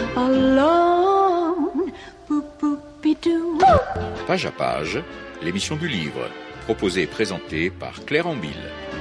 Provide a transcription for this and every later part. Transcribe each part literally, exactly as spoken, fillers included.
alone. Boop, boop-be-doo. Page à page, l'émission du livre, proposée et présentée par Claire Ambille.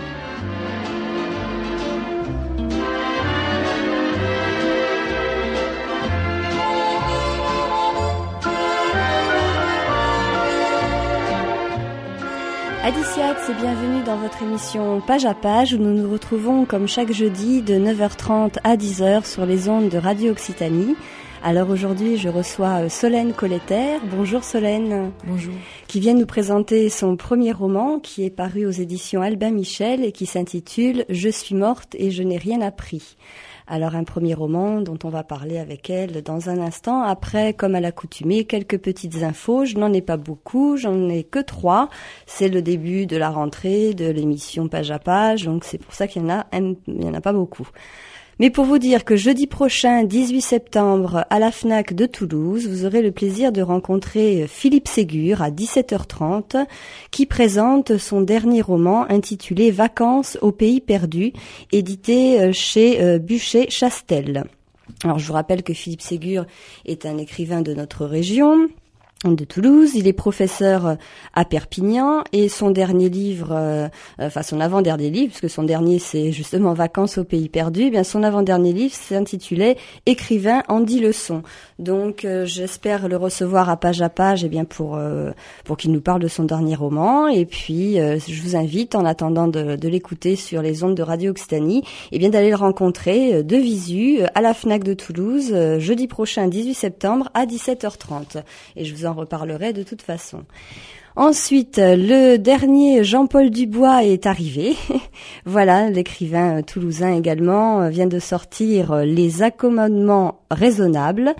Adiciat, c'est bienvenue dans votre émission Page à page où nous nous retrouvons comme chaque jeudi de neuf heures trente à dix heures sur les ondes de Radio Occitanie. Alors aujourd'hui, je reçois Solène Colletter. Bonjour Solène. Bonjour. Qui vient nous présenter son premier roman qui est paru aux éditions Albin Michel et qui s'intitule « Je suis morte et je n'ai rien appris ». Alors un premier roman dont on va parler avec elle dans un instant. Après, comme à l'accoutumée, quelques petites infos. Je n'en ai pas beaucoup, j'en ai que trois. C'est le début de la rentrée de l'émission Page à page, donc c'est pour ça qu'il y en a, il y en a pas beaucoup. Mais pour vous dire que jeudi prochain, dix-huit septembre, à la Fnac de Toulouse, vous aurez le plaisir de rencontrer Philippe Ségur à dix-sept heures trente, qui présente son dernier roman intitulé Vacances au pays perdu, édité chez Buchet-Chastel. Alors je vous rappelle que Philippe Ségur est un écrivain de notre région, de Toulouse. Il est professeur à Perpignan et son dernier livre, euh, enfin son avant-dernier livre, puisque son dernier c'est justement Vacances au pays perdu, eh bien son avant-dernier livre s'intitulait Écrivain en dix leçons. Donc euh, j'espère le recevoir à Page à page, eh bien pour euh, pour qu'il nous parle de son dernier roman. Et puis euh, je vous invite, en attendant de, de l'écouter sur les ondes de Radio Occitanie, eh bien d'aller le rencontrer euh, de visu euh, à la Fnac de Toulouse euh, jeudi prochain, dix-huit septembre à dix-sept heures trente. Et je vous en reparlerai de toute façon. Ensuite, le dernier Jean-Paul Dubois est arrivé. Voilà, l'écrivain toulousain également vient de sortir Les accommodements raisonnables,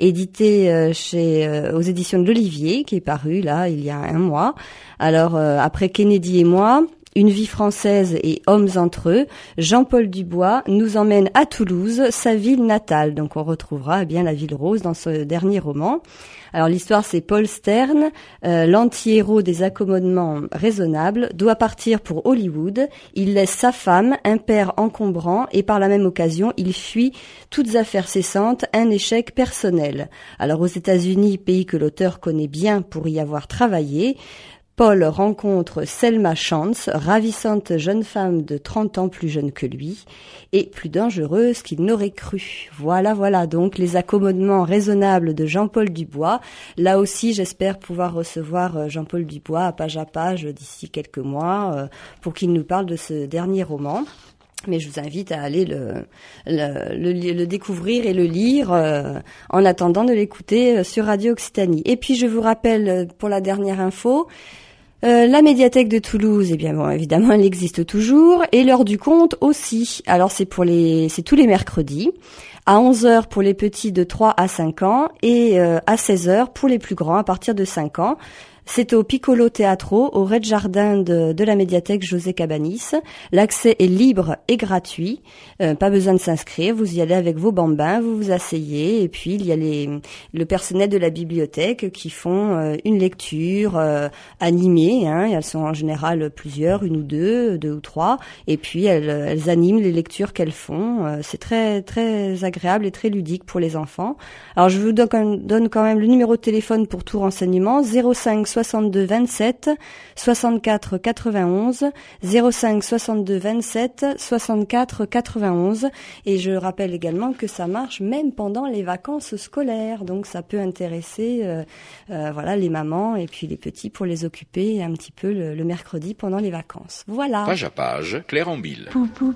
édité chez aux éditions de l'Olivier, qui est paru là il y a un mois. Alors après Kennedy et moi, Une vie française et Hommes entre eux, Jean-Paul Dubois nous emmène à Toulouse, sa ville natale. Donc on retrouvera eh bien la ville rose dans ce dernier roman. Alors l'histoire, c'est Paul Stern, euh, l'anti-héros des accommodements raisonnables, doit partir pour Hollywood. Il laisse sa femme, un père encombrant, et par la même occasion, il fuit toutes affaires cessantes, un échec personnel. Alors aux États-Unis, pays que l'auteur connaît bien pour y avoir travaillé, Paul rencontre Selma Chance, ravissante jeune femme de trente ans plus jeune que lui, et plus dangereuse qu'il n'aurait cru. Voilà, voilà, donc les accommodements raisonnables de Jean-Paul Dubois. Là aussi, j'espère pouvoir recevoir Jean-Paul Dubois à Page à page d'ici quelques mois pour qu'il nous parle de ce dernier roman. Mais je vous invite à aller le, le, le, le découvrir et le lire euh, en attendant de l'écouter sur Radio Occitanie. Et puis je vous rappelle pour la dernière info, Euh, la médiathèque de Toulouse, eh bien bon, évidemment, elle existe toujours, et l'heure du conte aussi. Alors c'est pour les, c'est tous les mercredis, à onze heures pour les petits de trois à cinq ans, et euh, à seize heures pour les plus grands à partir de cinq ans. C'est au Piccolo Teatro, au rez-de-jardin de, de la médiathèque José Cabanis. L'accès est libre et gratuit. Euh, pas besoin de s'inscrire. Vous y allez avec vos bambins, vous vous asseyez. Et puis, il y a les, le personnel de la bibliothèque qui font euh, une lecture euh, animée. Hein. Elles sont en général plusieurs, une ou deux, deux ou trois. Et puis, elles, elles animent les lectures qu'elles font. Euh, c'est très, très agréable et très ludique pour les enfants. Alors, je vous donne quand même le numéro de téléphone pour tout renseignement. zéro cinq soixante-deux vingt-sept soixante-quatre quatre-vingt-onze, zéro cinq soixante-deux vingt-sept soixante-quatre quatre-vingt-onze. Et je rappelle également que ça marche même pendant les vacances scolaires, donc ça peut intéresser euh, euh, voilà les mamans et puis les petits pour les occuper un petit peu le, le mercredi pendant les vacances. Voilà. Page à page, Claire Ambille.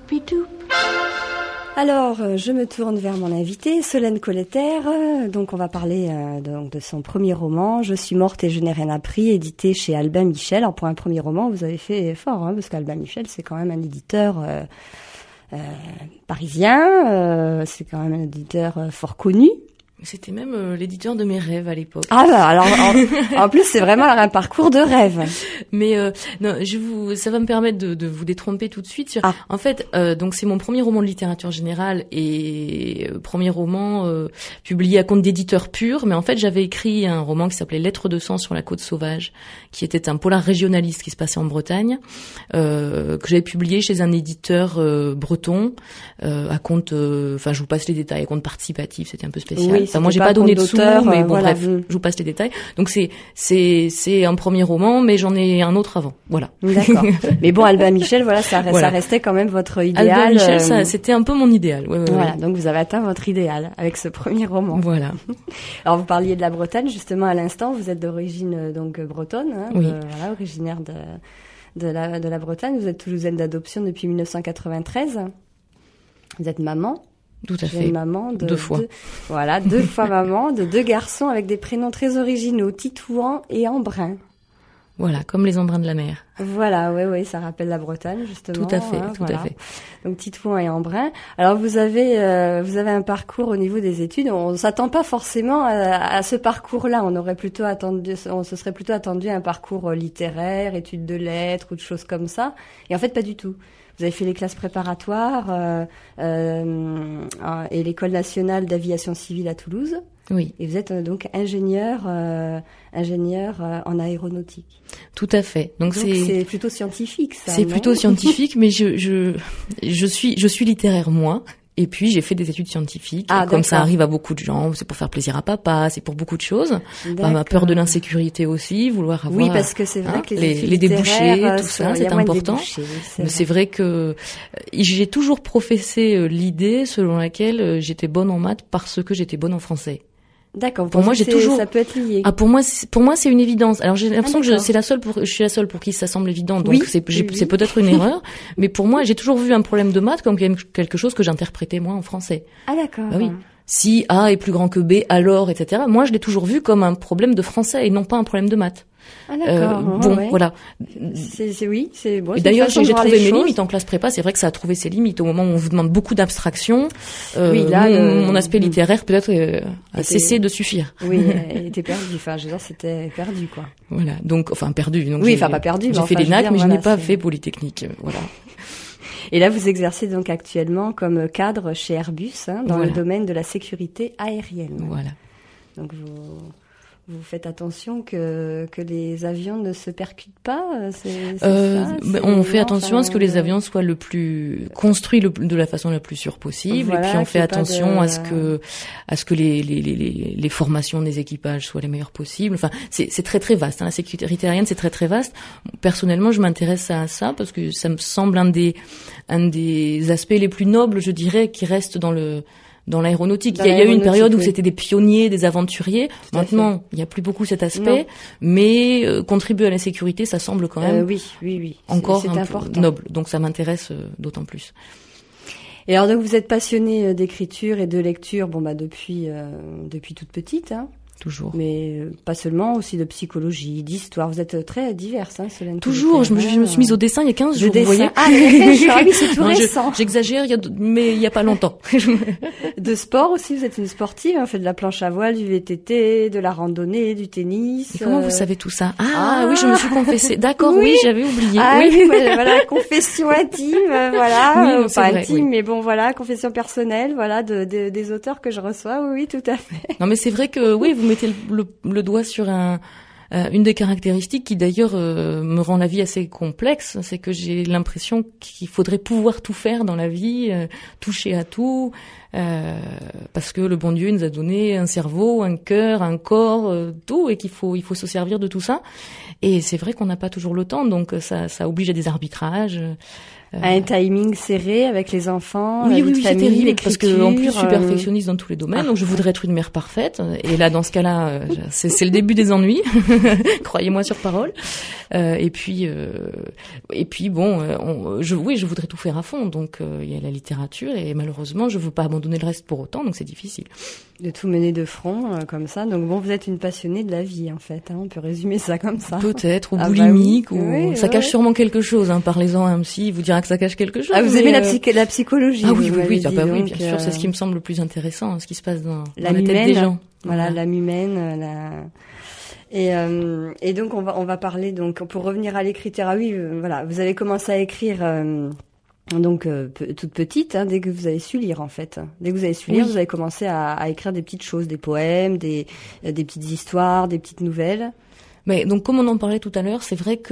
Alors, je me tourne vers mon invité, Solène Colletter. Donc, on va parler euh, de, de son premier roman, Je suis morte et je n'ai rien appris, édité chez Albin Michel. Alors, pour un premier roman, vous avez fait fort, hein, parce qu'Albin Michel, c'est quand même un éditeur euh, euh, parisien. Euh, c'est quand même un éditeur euh, fort connu. C'était même euh, l'éditeur de mes rêves à l'époque. Ah bah alors en, en plus c'est vraiment un parcours de rêve. Mais euh, non, je vous, ça va me permettre de, de vous détromper tout de suite. Sur, ah. En fait, euh, donc c'est mon premier roman de littérature générale et euh, premier roman euh, publié à compte d'éditeur pur. Mais en fait, j'avais écrit un roman qui s'appelait Lettres de sang sur la côte sauvage, qui était un polar régionaliste qui se passait en Bretagne, euh, que j'avais publié chez un éditeur euh, breton euh, à compte. Enfin, euh, je vous passe les détails, à compte participatif. C'était un peu spécial. Oui. enfin, moi, j'ai pas, pas donné de sous, mais bon, voilà. bref, je vous passe les détails. Donc, c'est, c'est, c'est un premier roman, mais j'en ai un autre avant. Voilà. D'accord. Mais bon, Albin Michel, voilà, ça, voilà. ça restait quand même votre idéal. Albin Michel, euh... ça, c'était un peu mon idéal. Ouais, ouais, voilà. Ouais. Donc, vous avez atteint votre idéal avec ce premier roman. Voilà. Alors, vous parliez de la Bretagne, justement, à l'instant. Vous êtes d'origine, donc, bretonne, hein, oui. de, voilà, originaire de, de la, de la Bretagne. Vous êtes toulousaine d'adoption depuis mille neuf cent quatre-vingt-treize. Vous êtes maman. Tout à fait. Une maman de deux fois. Deux, voilà, deux fois maman de deux garçons avec des prénoms très originaux, Titouan et Embrun. Voilà, comme les embruns de la mer. Voilà, oui, oui, ça rappelle la Bretagne, justement. Tout à fait, hein, tout voilà. à fait. Donc, Titouan et Embrun. Alors, vous avez, euh, vous avez un parcours au niveau des études. On s'attend pas forcément à, à ce parcours-là. On aurait plutôt attendu, on se serait plutôt attendu à un parcours littéraire, études de lettres ou de choses comme ça. Et en fait, pas du tout. Vous avez fait les classes préparatoires euh, euh, et l'école nationale d'aviation civile à Toulouse. Oui. Et vous êtes euh, donc ingénieur, euh, ingénieur euh, en aéronautique. Tout à fait. Donc, donc c'est, c'est plutôt scientifique, ça. C'est non plutôt scientifique, mais je je je suis je suis littéraire moi. Et puis j'ai fait des études scientifiques, ah, comme d'accord. ça arrive à beaucoup de gens. C'est pour faire plaisir à papa, c'est pour beaucoup de choses. Enfin, ma peur de l'insécurité aussi, vouloir avoir. Oui, parce que c'est vrai hein, que les, les, les débouchés, tout sont, ça, c'est important. Débouchés, c'est Mais vrai. c'est vrai que j'ai toujours professé l'idée selon laquelle j'étais bonne en maths parce que j'étais bonne en français. D'accord. Pour moi, j'ai toujours. Ça peut être lié. Ah, pour moi, c'est, pour moi, c'est une évidence. Alors, j'ai l'impression ah, que je, c'est la seule pour, je suis la seule pour qui ça semble évident. Donc, oui, c'est, j'ai, oui, c'est oui. peut-être une erreur. Mais pour moi, j'ai toujours vu un problème de maths comme quelque chose que j'interprétais moi en français. Ah, d'accord. Bah oui. Si A est plus grand que B, alors, et cetera. Moi, je l'ai toujours vu comme un problème de français et non pas un problème de maths. Ah, d'accord. Euh, bon, ouais. voilà. C'est, c'est oui, c'est bon. Et d'ailleurs, j'ai, j'ai trouvé mes choses. limites en classe prépa. C'est vrai que ça a trouvé ses limites au moment où on vous demande beaucoup d'abstraction. Euh, oui, là, mon, le... mon aspect littéraire peut-être euh, a cessé de suffire. Oui, il était perdu. Enfin, je veux dire, c'était perdu, quoi. Voilà. Donc, enfin, perdu. Donc, oui, enfin, pas perdu. J'ai mais fait enfin, l'E N A C, mais dire, je voilà, n'ai pas c'est... fait Polytechnique. Voilà. Et là, vous exercez donc actuellement comme cadre chez Airbus, hein, dans voilà. le domaine de la sécurité aérienne. Voilà. Donc, vous... Vous faites attention que que les avions ne se percutent pas. C'est, c'est euh, ça, c'est on fait attention enfin, à ce que les avions soient le plus construits le, de la façon la plus sûre possible. Voilà, et puis on fait attention de... à ce que à ce que les, les les les formations des équipages soient les meilleures possibles. Enfin, c'est c'est très très vaste. Hein. La sécurité aérienne, c'est très très vaste. Personnellement, je m'intéresse à ça parce que ça me semble un des un des aspects les plus nobles, je dirais, qui reste dans le dans l'aéronautique. Dans il y a, l'aéronautique, eu une période oui. où c'était des pionniers, des aventuriers. Tout Maintenant, il n'y a plus beaucoup cet aspect, non. mais euh, contribuer à la sécurité, ça semble quand même euh, oui, oui, oui. encore c'est, c'est un important. peu noble. Donc ça m'intéresse euh, d'autant plus. Et alors donc vous êtes passionnée d'écriture et de lecture, bon bah depuis euh, depuis toute petite, hein. Toujours. Mais euh, pas seulement, aussi de psychologie, d'histoire. Vous êtes très diverse, hein, Solène. Toujours. Je me, je me suis mise au dessin il y a quinze jours, dessin. vous voyez. Ah, ah oui, c'est tout non, récent. Je, j'exagère, il y a, mais il y a pas longtemps. De sport aussi, vous êtes une sportive. On fait de la planche à voile, du V T T, de la randonnée, du tennis. Et comment euh... vous savez tout ça? Ah, ah oui, je me suis confessée. D'accord, oui, oui j'avais oublié. Ah oui, oui voilà, voilà, confession intime, voilà. Oui, euh, pas vrai, intime, oui. mais bon, voilà, confession personnelle, voilà, de, de, des auteurs que je reçois. Oui, oui, tout à fait. Non, mais c'est vrai que, oui, vous mettez le, le le doigt sur un, euh, une des caractéristiques qui d'ailleurs euh, me rend la vie assez complexe, c'est que j'ai l'impression qu'il faudrait pouvoir tout faire dans la vie, euh, toucher à tout, euh, parce que le bon Dieu nous a donné un cerveau, un cœur, un corps, euh, tout, et qu'il faut il faut se servir de tout ça. Et c'est vrai qu'on n'a pas toujours le temps, donc ça ça oblige à des arbitrages. Euh... Un timing serré avec les enfants, oui, la oui, vie de oui, famille, c'est terrible, l'écriture. Parce que en plus, je suis perfectionniste dans tous les domaines, ah, donc je voudrais être une mère parfaite. Et là, dans ce cas-là, c'est, c'est le début des ennuis. Croyez-moi sur parole. Euh, et puis, euh, et puis bon, on, je, oui, je voudrais tout faire à fond. Donc, il euh, y a la littérature et malheureusement, je veux pas abandonner le reste pour autant, donc c'est difficile. De tout mener de front, euh, comme ça. Donc bon, vous êtes une passionnée de la vie, en fait. Hein, on peut résumer ça comme ça. Peut-être, ou ah boulimique, bah oui. ou oui, ça oui, cache oui. sûrement quelque chose. Hein. Parlez-en à un psy, il vous dira que ça cache quelque chose. Ah, vous mais aimez euh... la, psy- la psychologie. Ah oui, vous oui, oui, dit, ah bah oui, donc, bien sûr, euh... c'est ce qui me semble le plus intéressant, ce qui se passe dans, la dans la tête des gens. Voilà, voilà. l'âme humaine, la... Et, euh, et donc on va on va parler donc pour revenir à l'écriture. Ah oui, euh, voilà, vous avez commencé à écrire euh, donc euh, p- toute petite, hein, dès que vous avez su lire en fait. Dès que vous avez su lire, oui. Vous avez commencé à, à écrire des petites choses, des poèmes, des des petites histoires, des petites nouvelles. Mais donc comme on en parlait tout à l'heure, c'est vrai que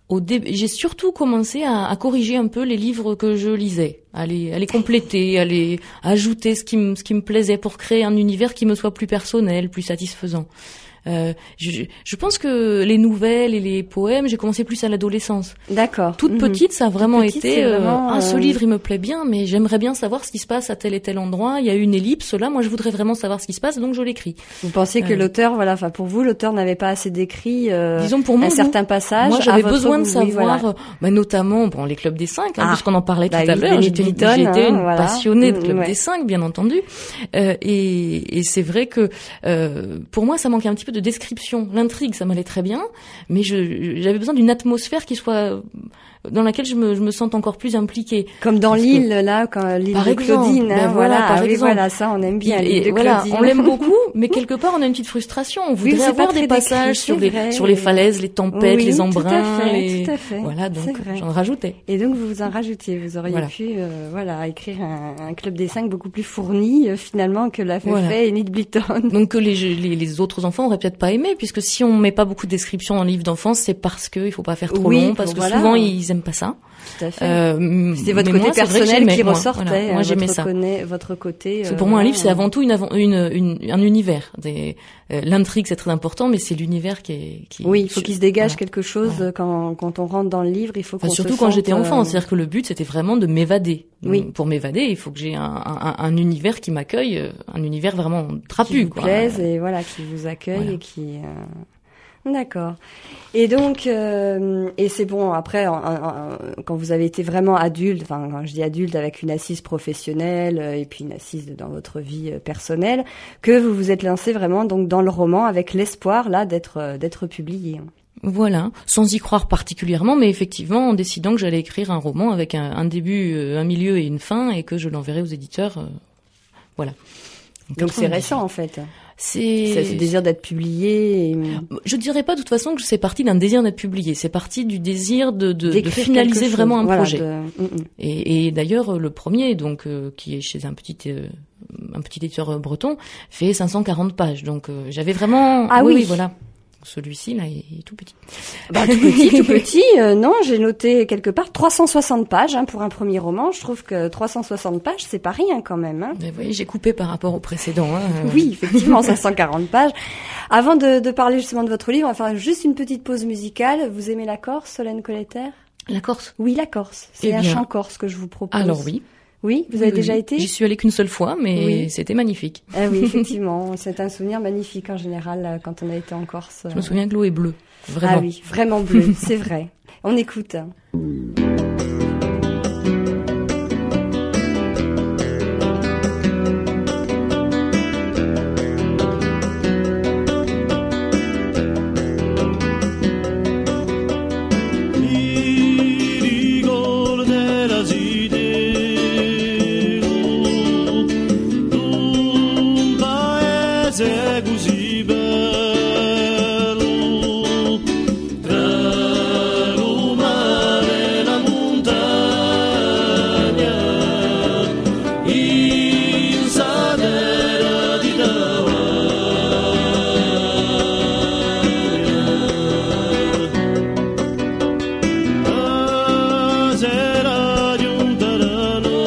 Au début, j'ai surtout commencé à, à corriger un peu les livres que je lisais, à les, à les compléter, à les à ajouter ce qui me, ce qui me plaisait pour créer un univers qui me soit plus personnel, plus satisfaisant. Euh, je, je pense que les nouvelles et les poèmes, j'ai commencé plus à l'adolescence. D'accord. Toute mmh. petite, ça a vraiment petite, été vraiment, euh, ah, ce euh... livre il me plaît bien, mais j'aimerais bien savoir ce qui se passe à tel et tel endroit. Il y a une ellipse là, moi je voudrais vraiment savoir ce qui se passe, donc je l'écris. Vous pensez que euh... l'auteur, voilà, enfin pour vous, l'auteur n'avait pas assez décrit euh, disons pour moi, un certain passage. Moi j'avais besoin goût, de savoir, oui, voilà. bah, notamment bon les clubs des cinq, hein, ah, puisqu'on en parlait bah, tout à oui, l'heure. J'étais, Milton, j'étais hein, une voilà. passionnée de club ouais. des cinq, bien entendu. Euh, et, et c'est vrai que euh, pour moi ça manquait un petit peu de description. L'intrigue, ça m'allait très bien, mais je, j'avais besoin d'une atmosphère qui soit dans laquelle je me, je me sente encore plus impliquée. Comme dans Parce l'île, que, là, quand l'île de exemple, Claudine, hein, ben voilà, voilà, par ah, oui, exemple. voilà, ça, on aime bien l'île de voilà, Claudine. on l'aime beaucoup, mais quelque part, on a une petite frustration. On voudrait oui, avoir des passages décrit, sur les, vrai. sur les falaises, les tempêtes, oui, les embruns. Tout à fait, les... tout à fait. Voilà, donc, j'en rajoutais. Et donc, vous vous en rajoutiez. Vous auriez voilà. pu, euh, voilà, écrire un, un club des cinq beaucoup plus fourni, euh, finalement, que l'a fait voilà. fait Enid Blyton. Donc, que les, les, les autres enfants auraient peut-être pas aimé, puisque si on met pas beaucoup de descriptions dans le livre d'enfance, c'est parce que il faut pas faire trop oui, long, parce que voilà. souvent, ils aiment pas ça. Tout à fait. Euh, C'était votre côté moi, personnel qui moi, ressortait. voilà. Moi, j'aimais ça. Connaît, votre côté. Parce que pour euh, moi, un livre, c'est avant tout une, une, une, un univers. Des, euh, l'intrigue, c'est très important, mais c'est l'univers qui est. Qui, oui, il faut qu'il se dégage voilà. quelque chose voilà. quand, quand on rentre dans le livre. Il faut enfin, qu'on surtout se quand sente, j'étais enfant, euh... c'est-à-dire que le but, c'était vraiment de m'évader. Oui. Donc, pour m'évader, il faut que j'ai un, un, un univers qui m'accueille, un univers vraiment trapu, qui vous quoi. plaise et voilà, qui vous accueille voilà. et qui. Euh... D'accord. Et donc, euh, et c'est bon, après, en, en, en, quand vous avez été vraiment adulte, enfin, quand je dis adulte avec une assise professionnelle euh, et puis une assise dans votre vie euh, personnelle, que vous vous êtes lancé vraiment donc dans le roman avec l'espoir, là, d'être, euh, d'être publié. Voilà, sans y croire particulièrement, mais effectivement en décidant que j'allais écrire un roman avec un, un début, euh, un milieu et une fin et que je l'enverrai aux éditeurs. Euh, voilà. Donc, donc c'est récent en fait. C'est... c'est ce désir d'être publié. Et... Je dirais pas de toute façon que c'est parti d'un désir d'être publié. C'est parti du désir de, de, de finaliser vraiment un voilà, projet. De... Et, et d'ailleurs le premier, donc euh, qui est chez un petit euh, un petit éditeur breton, fait cinq cent quarante pages. Donc euh, j'avais vraiment. Ah oui, oui. oui voilà. Celui-ci là est tout petit. Bah, tout petit, tout petit. Euh, non, j'ai noté quelque part trois cent soixante pages hein, pour un premier roman. Je trouve que trois cent soixante pages, c'est pas rien quand même. Hein. Vous voyez, j'ai coupé par rapport au précédent. Hein. Oui, effectivement, cinq cent quarante pages. Avant de, de parler justement de votre livre, on va faire juste une petite pause musicale. Vous aimez la Corse, Solène Colletter ? La Corse ? Oui, la Corse. C'est eh un bien, chant corse que je vous propose. Alors oui. Oui, vous avez oui, déjà oui. été ? J'y suis allée qu'une seule fois, mais oui. c'était magnifique. Ah oui, effectivement, c'est un souvenir magnifique en général quand on a été en Corse. Je me souviens que l'eau est bleue, vraiment. Ah oui, vraiment bleue, c'est vrai. On écoute.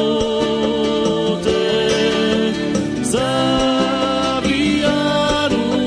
Sabriano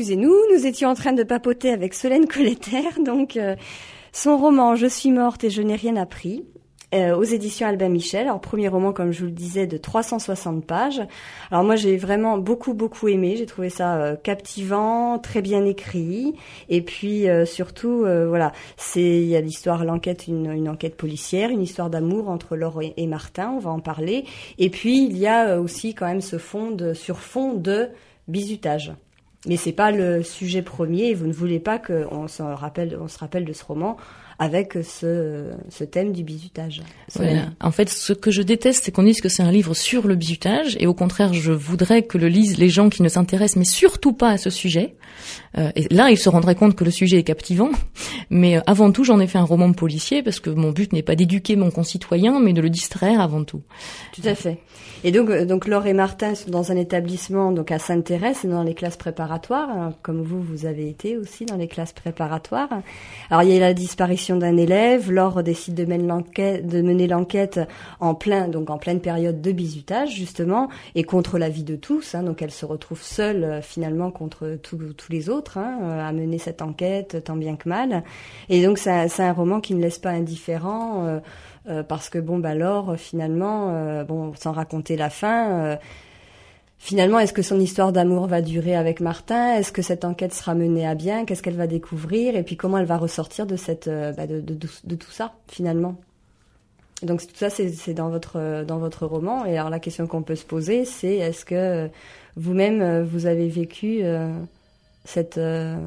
excusez-nous, nous étions en train de papoter avec Solène Colletter, donc euh, son roman « Je suis morte et je n'ai rien appris ». Euh, aux éditions Albin Michel. Alors, premier roman, comme je vous le disais, de trois cent soixante pages. Alors moi, j'ai vraiment beaucoup, beaucoup aimé. J'ai trouvé ça euh, captivant, très bien écrit. Et puis, euh, surtout, euh, voilà, c'est il y a l'histoire, l'enquête, une, une enquête policière, une histoire d'amour entre Laure et, et Martin. On va en parler. Et puis, il y a aussi quand même ce fond de, sur fond de bizutage. Mais c'est pas le sujet premier. Et vous ne voulez pas qu'on se rappelle, on se rappelle de ce roman avec ce, ce thème du bizutage. Voilà. En fait, ce que je déteste, c'est qu'on dise que c'est un livre sur le bizutage, et au contraire, je voudrais que le lisent les gens qui ne s'intéressent, mais surtout pas à ce sujet. Euh, et là, ils se rendraient compte que le sujet est captivant. Mais euh, avant tout, j'en ai fait un roman policier, parce que mon but n'est pas d'éduquer mon concitoyen, mais de le distraire avant tout. Tout à fait. Et donc, donc Laure et Martin sont dans un établissement donc à Sainte-Thérèse, et dans les classes préparatoires, hein, comme vous, vous avez été aussi dans les classes préparatoires. Alors, il y a la disparition d'un élève. Laure décide de mener l'enquête, de mener l'enquête en plein, donc en pleine période de bizutage justement, et contre l'avis de tous. Hein, donc elle se retrouve seule euh, finalement contre tous les autres hein, à mener cette enquête tant bien que mal. Et donc c'est, c'est un roman qui ne laisse pas indifférent euh, euh, parce que bon bah Laure finalement, euh, bon sans raconter la fin. Euh, Finalement, est-ce que son histoire d'amour va durer avec Martin ? Est-ce que cette enquête sera menée à bien ? Qu'est-ce qu'elle va découvrir ? Et puis comment elle va ressortir de cette, euh, bah de, de, de, de tout ça finalement ? Donc tout ça, c'est, c'est dans votre dans votre roman. Et alors la question qu'on peut se poser, c'est est-ce que vous-même vous avez vécu euh, cette euh...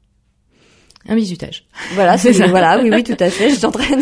un bizutage. Voilà, c'est, c'est ça. Voilà, oui, oui, tout à fait. Je suis en train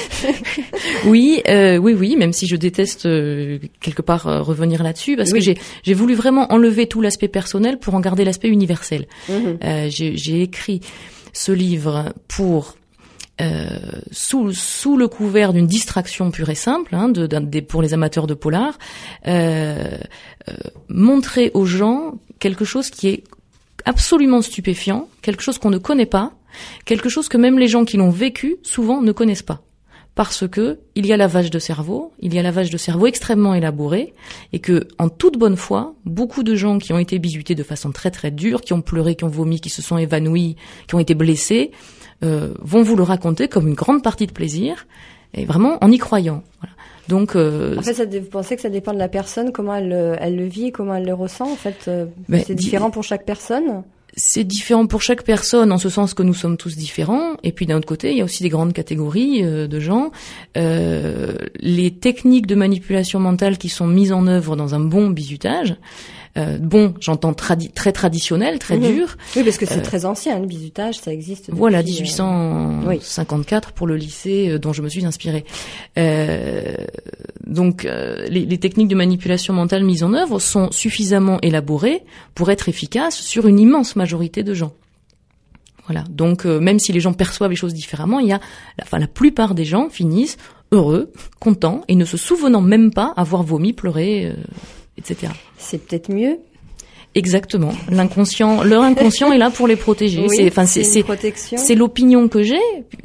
de... oui, euh, oui, oui, même si je déteste euh, quelque part euh, revenir là-dessus, parce oui. que j'ai j'ai voulu vraiment enlever tout l'aspect personnel pour en garder l'aspect universel. Mmh. Euh, j'ai, j'ai écrit ce livre pour euh, sous sous le couvert d'une distraction pure et simple, hein, de, de pour les amateurs de polar, euh, euh, montrer aux gens quelque chose qui est absolument stupéfiant, quelque chose qu'on ne connaît pas. Quelque chose que même les gens qui l'ont vécu souvent ne connaissent pas, parce que il y a lavage de cerveau, il y a lavage de cerveau extrêmement élaboré, et que en toute bonne foi, beaucoup de gens qui ont été bizutés de façon très très dure, qui ont pleuré, qui ont vomi, qui se sont évanouis, qui ont été blessés, euh, vont vous le raconter comme une grande partie de plaisir, et vraiment en y croyant. Voilà. Donc, euh, en fait, ça, vous pensez que ça dépend de la personne, comment elle, elle le vit, comment elle le ressent. En fait, euh, ben, c'est différent pour chaque personne. C'est différent pour chaque personne, en ce sens que nous sommes tous différents. Et puis d'un autre côté, il y a aussi des grandes catégories euh, de gens. Euh, les techniques de manipulation mentale qui sont mises en œuvre dans un bon bizutage, euh, bon, j'entends tradi- très traditionnel, très mmh. dur. Oui, parce que c'est euh, très ancien, le bizutage, ça existe depuis... Voilà, dix-huit cent cinquante-quatre euh, oui. pour le lycée euh, dont je me suis inspirée. Euh, donc, euh, les, les techniques de manipulation mentale mises en œuvre sont suffisamment élaborées pour être efficaces sur une immense majorité de gens. Voilà. Donc, euh, même si les gens perçoivent les choses différemment, il y a, enfin, la plupart des gens finissent heureux, contents, et ne se souvenant même pas avoir vomi, pleuré, euh, et cetera. C'est peut-être mieux. Exactement. L'inconscient, leur inconscient est là pour les protéger. Oui, c'est, enfin, c'est, c'est, c'est, protection. c'est l'opinion que j'ai.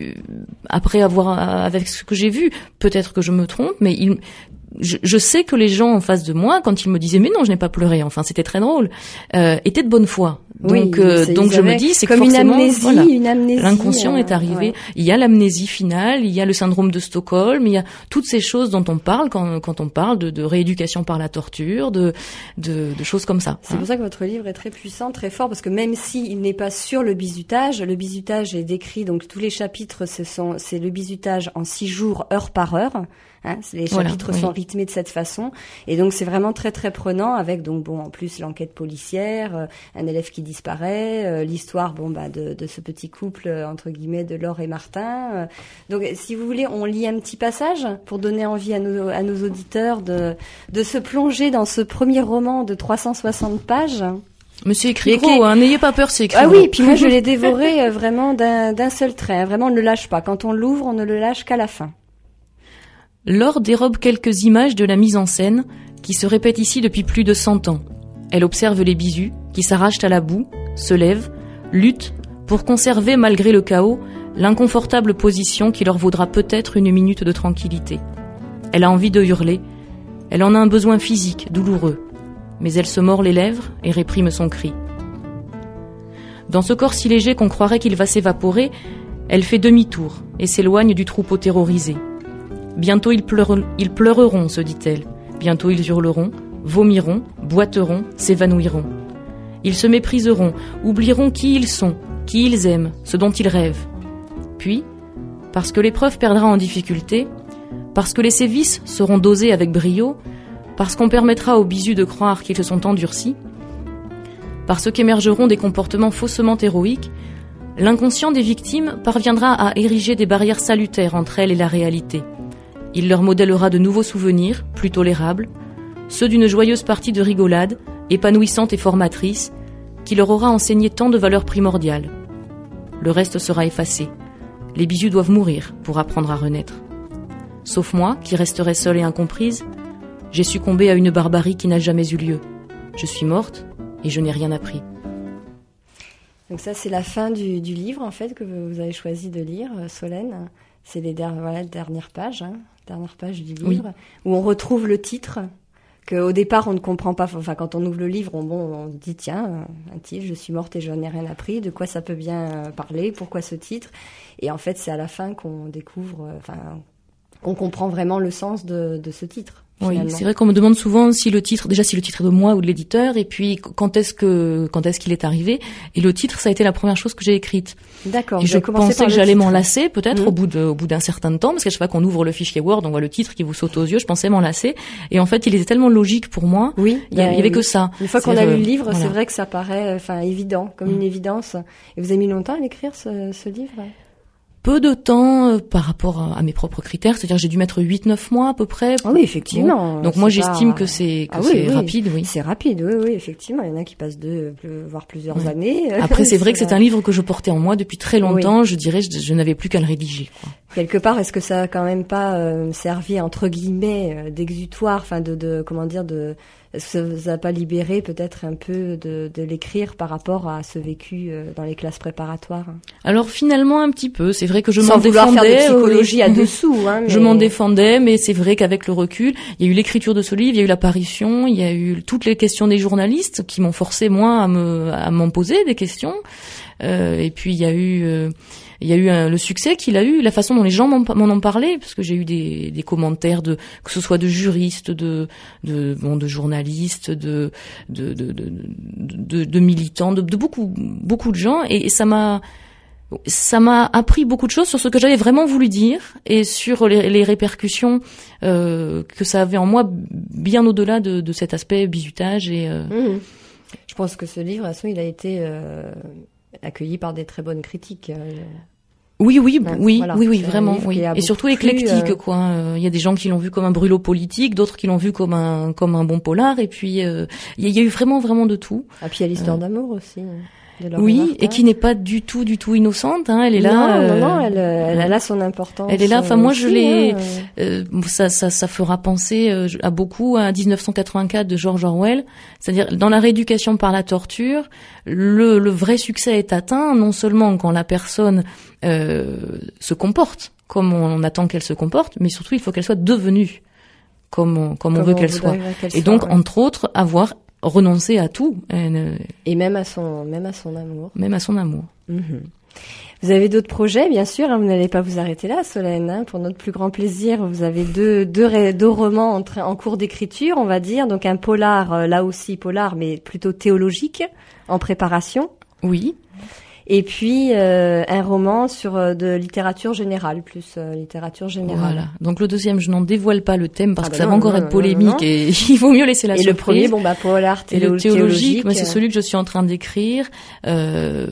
Après avoir, avec ce que j'ai vu, peut-être que je me trompe, mais il, je, je sais que les gens en face de moi, quand ils me disaient mais non, je n'ai pas pleuré, enfin c'était très drôle, euh, étaient de bonne foi. Donc, oui, euh, donc je me dis, c'est comme que forcément, une amnésie, voilà, une amnésie, l'inconscient euh, est arrivé. Ouais. Il y a l'amnésie finale, il y a le syndrome de Stockholm, il y a toutes ces choses dont on parle quand, quand on parle de, de rééducation par la torture, de, de, de choses comme ça. C'est hein. pour ça que votre livre est très puissant, très fort, parce que même s'il n'est pas sur le bizutage, le bizutage est décrit, donc tous les chapitres, ce sont, c'est le bizutage en six jours, heure par heure. Hein, les chapitres voilà, sont oui. rythmés de cette façon, et donc c'est vraiment très très prenant, avec donc bon en plus l'enquête policière, euh, un élève qui disparaît, euh, l'histoire bon bah de, de ce petit couple euh, entre guillemets de Laure et Martin. Euh, donc si vous voulez, on lit un petit passage pour donner envie à nos à nos auditeurs de de se plonger dans ce premier roman de trois cent soixante pages. Monsieur écrit gros, hein, n'ayez pas peur, c'est écrit Ah gros. Oui, puis moi je l'ai dévoré euh, vraiment d'un d'un seul trait. Hein, vraiment, on ne le lâche pas. Quand on l'ouvre, on ne le lâche qu'à la fin. Laure dérobe quelques images de la mise en scène qui se répète ici depuis plus de cent ans. Elle observe les bisus qui s'arrachent à la boue, se lèvent, luttent pour conserver malgré le chaos l'inconfortable position qui leur vaudra peut-être une minute de tranquillité. Elle a envie de hurler, elle en a un besoin physique, douloureux, mais elle se mord les lèvres et réprime son cri. Dans ce corps si léger qu'on croirait qu'il va s'évaporer, elle fait demi-tour et s'éloigne du troupeau terrorisé. Bientôt ils, pleure... ils pleureront, se dit-elle. Bientôt ils hurleront, vomiront, boiteront, s'évanouiront. Ils se mépriseront, oublieront qui ils sont, qui ils aiment, ce dont ils rêvent. Puis, parce que l'épreuve perdra en difficulté, parce que les sévices seront dosés avec brio, parce qu'on permettra aux bisus de croire qu'ils se sont endurcis, parce qu'émergeront des comportements faussement héroïques, l'inconscient des victimes parviendra à ériger des barrières salutaires entre elles et la réalité. Il leur modèlera de nouveaux souvenirs, plus tolérables, ceux d'une joyeuse partie de rigolade, épanouissante et formatrice, qui leur aura enseigné tant de valeurs primordiales. Le reste sera effacé. Les bijoux doivent mourir pour apprendre à renaître. Sauf moi, qui resterai seule et incomprise, j'ai succombé à une barbarie qui n'a jamais eu lieu. Je suis morte et je n'ai rien appris. Donc ça, c'est la fin du, du livre, en fait, que vous avez choisi de lire, Solène. C'est les der- voilà, dernières pages, hein, dernières pages du livre, oui. Où on retrouve le titre, qu'au départ, on ne comprend pas. Enfin, quand on ouvre le livre, on, bon, on dit, tiens, un titre, je suis morte et je n'ai rien appris, de quoi ça peut bien parler, pourquoi ce titre? Et en fait, c'est à la fin qu'on découvre, enfin, qu'on comprend vraiment le sens de, de ce titre. Oui, c'est vrai qu'on me demande souvent si le titre, déjà si le titre est de moi ou de l'éditeur, et puis quand est-ce que, quand est-ce qu'il est arrivé. Et le titre, ça a été la première chose que j'ai écrite. D'accord. Et je pensais que j'allais m'en lasser, peut-être mmh. au bout de, au bout d'un certain temps, parce qu'à chaque fois qu'on ouvre le fichier Word, on voit le titre qui vous saute aux yeux. Je pensais m'en lasser, et en fait, il était tellement logique pour moi. Oui. Il y, a, il y avait oui. que ça. Une fois qu'on a lu le livre, voilà. C'est vrai que ça paraît, enfin, évident, comme mmh. une évidence. Et vous avez mis longtemps à l'écrire ce, ce livre? Peu de temps euh, par rapport à, à mes propres critères, c'est-à-dire j'ai dû mettre huit neuf mois à peu près. Ah oui, effectivement. Bon. Donc moi j'estime pas... que c'est que ah, c'est oui, rapide, oui. C'est rapide, oui, oui, effectivement. Il y en a qui passent deux, voire plusieurs oui. années. Après c'est vrai que c'est un livre que je portais en moi depuis très longtemps. Oui. Je dirais, je, je n'avais plus qu'à le rédiger, quoi. Quelque part, est-ce que ça a quand même pas euh, servi entre guillemets d'exutoire, enfin de, de comment dire, de est-ce que ça vous a pas libéré peut-être un peu de, de l'écrire par rapport à ce vécu euh, dans les classes préparatoires? Alors finalement un petit peu. C'est vrai que je Sans m'en défendais. Faire de psychologie euh, à dessous, hein. Mais... Je m'en défendais, mais c'est vrai qu'avec le recul, il y a eu l'écriture de ce livre, il y a eu l'apparition, il y a eu toutes les questions des journalistes qui m'ont forcé moi à me à m'en poser des questions. Euh, et puis il y a eu euh, il y a eu un, le succès qu'il a eu, la façon dont les gens m'en, m'en ont parlé, parce que j'ai eu des, des commentaires de que ce soit de juristes, de de bon de journalistes, de de de de, de, de militants, de, de beaucoup beaucoup de gens, et, et ça m'a ça m'a appris beaucoup de choses sur ce que j'avais vraiment voulu dire et sur les, les répercussions euh, que ça avait en moi, bien au-delà de, de cet aspect bizutage et. Euh... Mmh. Je pense que ce livre, de toute façon, il a été euh, accueilli par des très bonnes critiques. Euh... Oui, oui, ouais, oui, voilà. oui, oui, vraiment, oui. Et surtout éclectique, euh... quoi. Il y a des gens qui l'ont vu comme un brûlot politique, d'autres qui l'ont vu comme un comme un bon polar, et puis euh, il y a eu vraiment, vraiment de tout. Ah, puis il y a l'histoire euh... d'amour aussi. Oui, Martin. Et qui n'est pas du tout, du tout innocente. Hein. Elle est non, là. Non, euh... non, elle, elle, elle a son importance. Elle est là. Enfin, moi, aussi, je l'ai. Hein. Euh, ça, ça, ça fera penser euh, à beaucoup à dix-neuf cent quatre-vingt-quatre de George Orwell. C'est-à-dire, dans la rééducation par la torture, le, le vrai succès est atteint non seulement quand la personne euh, se comporte comme on attend qu'elle se comporte, mais surtout, il faut qu'elle soit devenue comme on, comme on veut qu'elle soit. Qu'elle Et donc, soit, ouais. entre autres, avoir renoncer à tout. Euh, et même à son, même à son amour. Même à son amour. Mmh. Vous avez d'autres projets, bien sûr. Hein, vous n'allez pas vous arrêter là, Solène. Hein, pour notre plus grand plaisir, vous avez deux, deux, deux romans en, tra- en cours d'écriture, on va dire. Donc un polar, euh, là aussi polar, mais plutôt théologique, en préparation. Oui. Et puis euh, un roman sur euh, de littérature générale, plus euh, littérature générale. Voilà. Donc le deuxième, je n'en dévoile pas le thème parce ah que bah ça non, va encore non, être polémique non, non. et il vaut mieux laisser la et surprise. Et le premier, bon bah polar théolo- et le théologique, théologique moi, c'est celui que je suis en train d'écrire. Euh,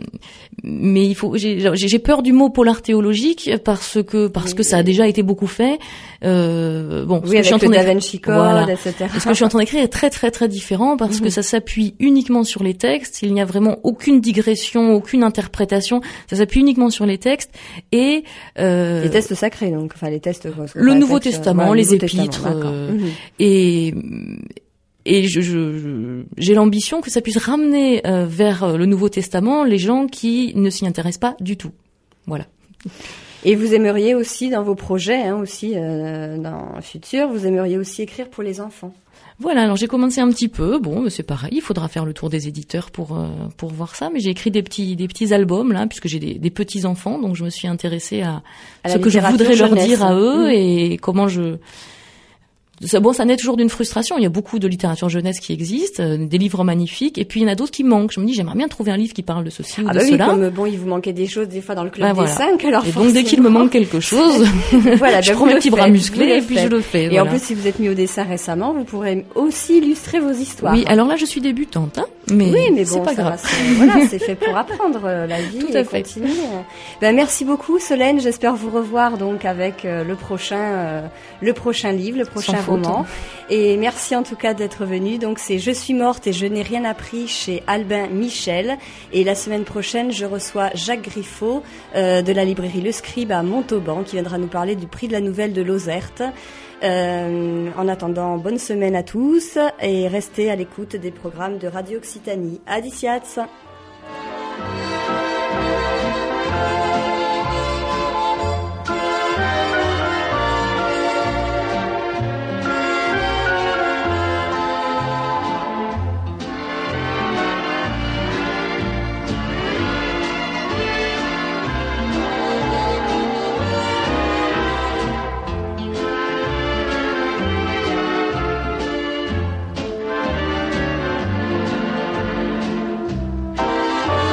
mais il faut, j'ai, j'ai peur du mot polar théologique parce que parce oui, que ça a déjà été beaucoup fait. Euh, bon, oui, ce que je suis en train Da Vinci Code, voilà. et cetera. Ce que je suis en train d'écrire est très très très différent parce mm-hmm. que ça s'appuie uniquement sur les textes. Il n'y a vraiment aucune digression, aucune interprétation. Ça s'appuie uniquement sur les textes et euh, les textes sacrés, donc enfin les textes. Le Nouveau texte, Testament, ouais, les Nouveau épîtres, Testament, euh, mm-hmm. et et je, je, je j'ai l'ambition que ça puisse ramener euh, vers le Nouveau Testament les gens qui ne s'y intéressent pas du tout. Voilà. Et vous aimeriez aussi, dans vos projets, hein, aussi euh, dans le futur, vous aimeriez aussi écrire pour les enfants. Voilà, alors j'ai commencé un petit peu, bon, c'est pareil, il faudra faire le tour des éditeurs pour euh, pour voir ça, mais j'ai écrit des petits des petits albums là, puisque j'ai des, des petits enfants, donc je me suis intéressée à, à ce que je voudrais jeunesse. leur dire à eux mmh. et comment je Ça, bon, ça naît toujours d'une frustration. Il y a beaucoup de littérature jeunesse qui existe, euh, des livres magnifiques, et puis il y en a d'autres qui manquent. Je me dis, j'aimerais bien trouver un livre qui parle de ceci ou ah de bah oui, cela. Comme bon, il vous manquait des choses des fois dans le club bah, voilà. des cinq, alors. Et forcément... donc dès qu'il me manque quelque chose, voilà, je bah, prends mes petits bras musclés et puis je le fais. Et voilà. En plus, si vous êtes mis au dessin récemment, vous pourrez aussi illustrer vos histoires. Oui, alors là, je suis débutante, hein, mais, oui, mais bon, c'est pas grave. Va, c'est, voilà, c'est fait pour apprendre euh, la vie Tout à et fait. continuer. Ben merci beaucoup, Solène. J'espère vous revoir donc avec euh, le prochain, euh, le prochain livre, le prochain Sans roman. faute. Et merci en tout cas d'être venu. Donc c'est Je suis morte et je n'ai rien appris chez Albin Michel. Et la semaine prochaine, je reçois Jacques Griffo euh, de la librairie Le Scribe à Montauban qui viendra nous parler du prix de la nouvelle de Lozerte. Euh, en attendant, bonne semaine à tous et restez à l'écoute des programmes de Radio Occitanie. Adiciats.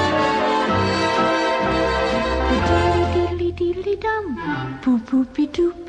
Boop boopy doo.